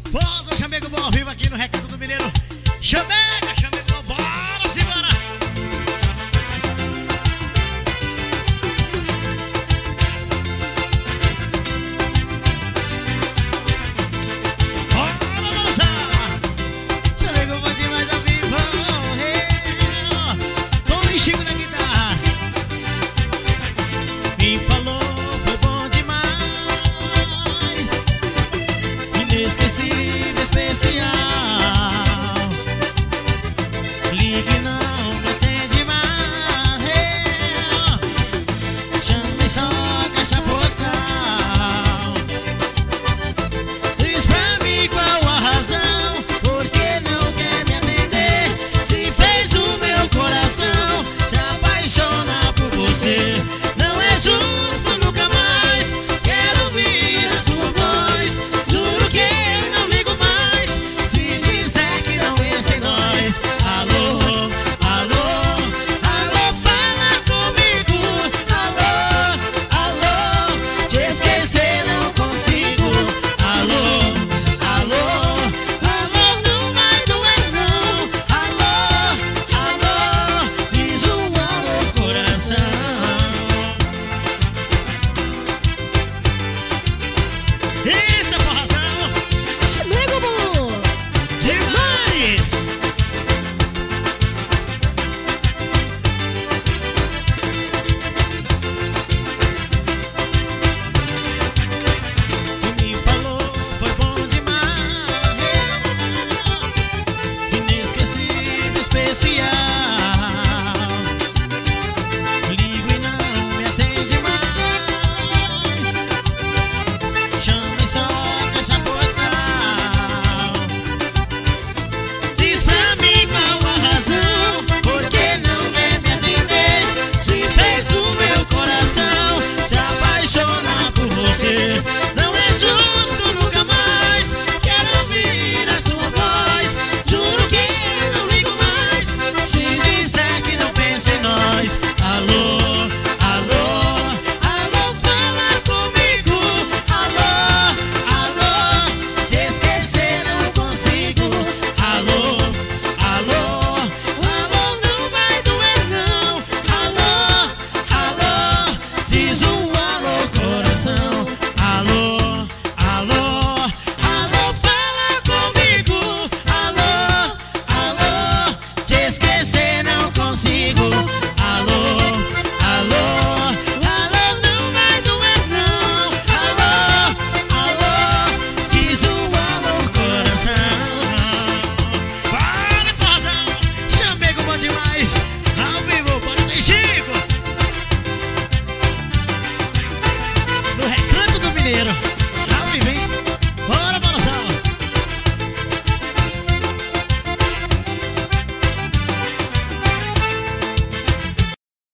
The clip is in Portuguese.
Foz, o Chamego Bom ao vivo aqui no Recado do Mineiro. Chamega, Chamego Bom, bora, simbora. Bora balançar. Chamego Bom demais ao vivo. Tom e Chico na guitarra. Me falou, foi bom demais. Inesquecível, especial.